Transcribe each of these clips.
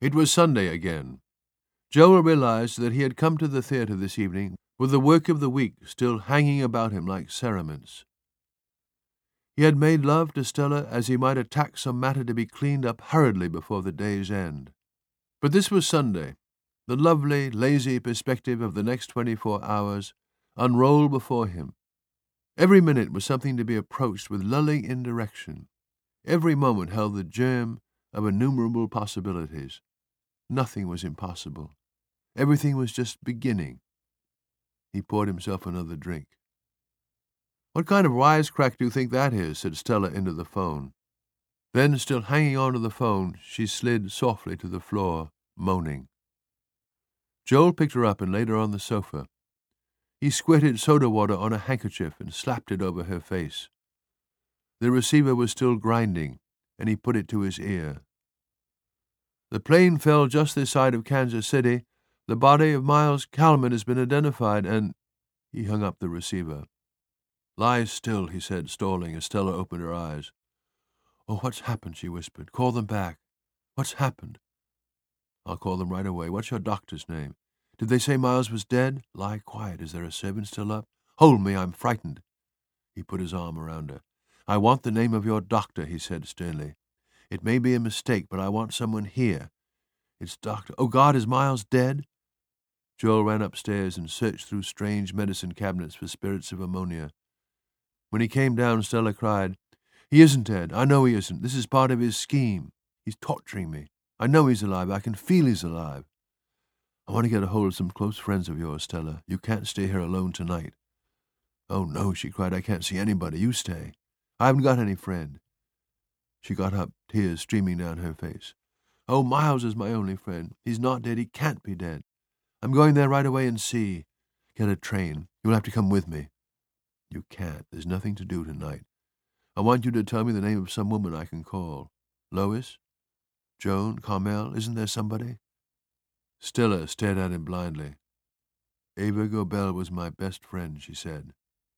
It was Sunday again. Joel realized that he had come to the theatre this evening with the work of the week still hanging about him like cerements. He had made love to Stella as he might attack some matter to be cleaned up hurriedly before the day's end. But this was Sunday. The lovely, lazy perspective of the next 24 hours unrolled before him. Every minute was something to be approached with lulling indirection. Every moment held the germ of innumerable possibilities. Nothing was impossible. Everything was just beginning. He poured himself another drink. "What kind of wisecrack do you think that is?" said Stella into the phone. Then, still hanging on to the phone, she slid softly to the floor, moaning. Joel picked her up and laid her on the sofa. He squirted soda water on a handkerchief and slapped it over her face. The receiver was still grinding, and he put it to his ear. "The plane fell just this side of Kansas City. The body of Miles Kalman has been identified, and—" He hung up the receiver. "Lie still," he said, stalling as Stella opened her eyes. "Oh, what's happened?" she whispered. "Call them back. What's happened?" "I'll call them right away. What's your doctor's name? Did they say Miles was dead? Lie quiet. Is there a servant still up? Hold me, I'm frightened." He put his arm around her. "I want the name of your doctor," he said sternly. "It may be a mistake, but I want someone here. It's Doctor— Oh, God, is Miles dead?" Joel ran upstairs and searched through strange medicine cabinets for spirits of ammonia. When he came down, Stella cried, "He isn't dead. I know he isn't. This is part of his scheme. He's torturing me. I know he's alive. I can feel he's alive. I want to get a hold of some close friends of yours, Stella. You can't stay here alone tonight." "Oh, no," she cried. "I can't see anybody. You stay. I haven't got any friend." She got up, tears streaming down her face. "Oh, Miles is my only friend. He's not dead. He can't be dead. I'm going there right away and see. Get a train. You'll have to come with me." "You can't. There's nothing to do tonight. I want you to tell me the name of some woman I can call. Lois? Joan? Carmel? Isn't there somebody?" Stella stared at him blindly. "Ava Gobel was my best friend," she said.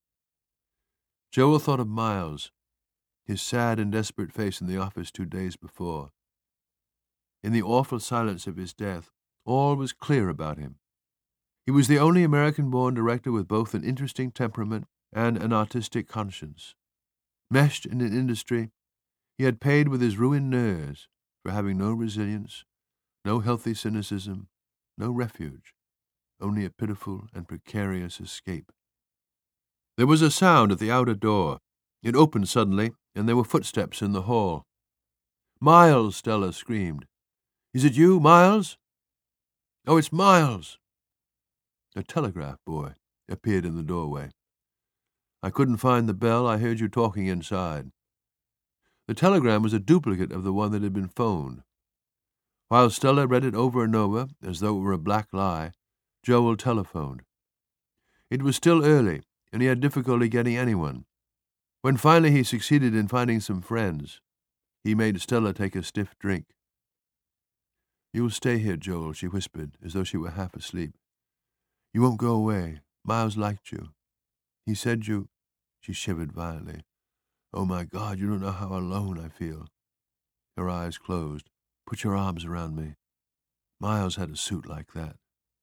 Joel thought of Miles, his sad and desperate face in the office 2 days before. In the awful silence of his death, all was clear about him. He was the only American-born director with both an interesting temperament and an artistic conscience. Meshed in an industry, he had paid with his ruined nerves for having no resilience, no healthy cynicism, no refuge, only a pitiful and precarious escape. There was a sound at the outer door. It opened suddenly, and there were footsteps in the hall. "Miles!" Stella screamed. "Is it you, Miles?" "Oh, it's Miles!" A telegraph boy appeared in the doorway. "I couldn't find the bell. I heard you talking inside." The telegram was a duplicate of the one that had been phoned. While Stella read it over and over, as though it were a black lie, Joel telephoned. It was still early, and he had difficulty getting anyone. When finally he succeeded in finding some friends, he made Stella take a stiff drink. "You'll stay here, Joel," she whispered, as though she were half asleep. "You won't go away. Miles liked you. He said you—" She shivered violently. "Oh, my God, you don't know how alone I feel." Her eyes closed. "Put your arms around me. Miles had a suit like that."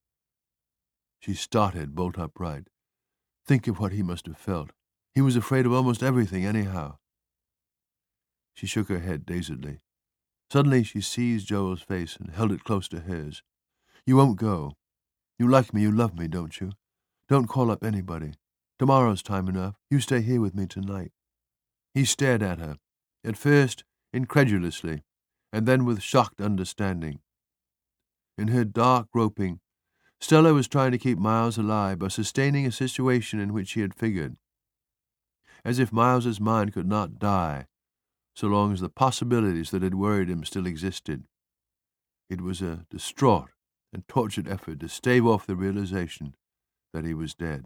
She started bolt upright. Think of what he must have felt. He was afraid of almost everything, anyhow. She shook her head dazedly. Suddenly she seized Joel's face and held it close to hers. "You won't go. You like me, you love me, don't you? Don't call up anybody. Tomorrow's time enough. You stay here with me tonight." He stared at her, at first incredulously, and then with shocked understanding. In her dark groping, Stella was trying to keep Miles alive by sustaining a situation in which he had figured. As if Miles's mind could not die, so long as the possibilities that had worried him still existed. It was a distraught and tortured effort to stave off the realization that he was dead.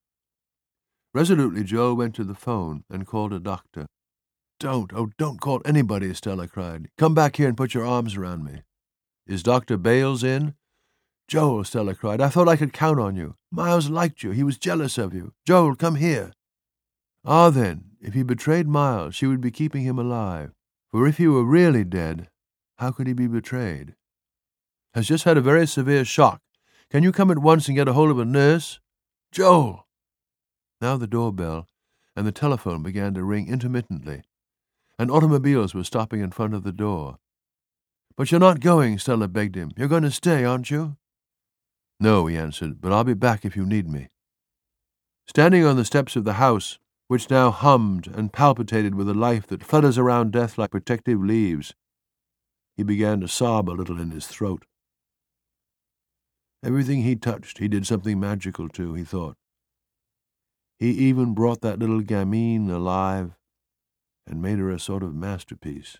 Resolutely, Joel went to the phone and called a doctor. Don't call anybody," Stella cried. "Come back here and put your arms around me." "Is Dr. Bales in?" "Joel," Stella cried, "I thought I could count on you. Miles liked you. He was jealous of you. Joel, come here." Ah, then, if he betrayed Miles, she would be keeping him alive. For if he were really dead, how could he be betrayed? has just had a very severe shock. Can you come at once and get a hold of a nurse? Joel!" Now the doorbell and the telephone began to ring intermittently, and automobiles were stopping in front of the door. "But you're not going," Stella begged him. "You're going to stay, aren't you?" "No," he answered, "but I'll be back if you need me." Standing on the steps of the house, which now hummed and palpitated with a life that flutters around death like protective leaves, he began to sob a little in his throat. Everything he touched he did something magical to, he thought. He even brought that little gamine alive and made her a sort of masterpiece.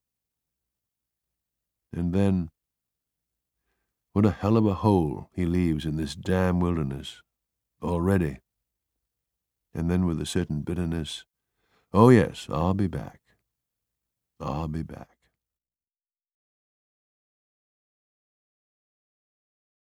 And then, what a hell of a hole he leaves in this damn wilderness, already. And then with a certain bitterness, "Oh yes, I'll be back. I'll be back."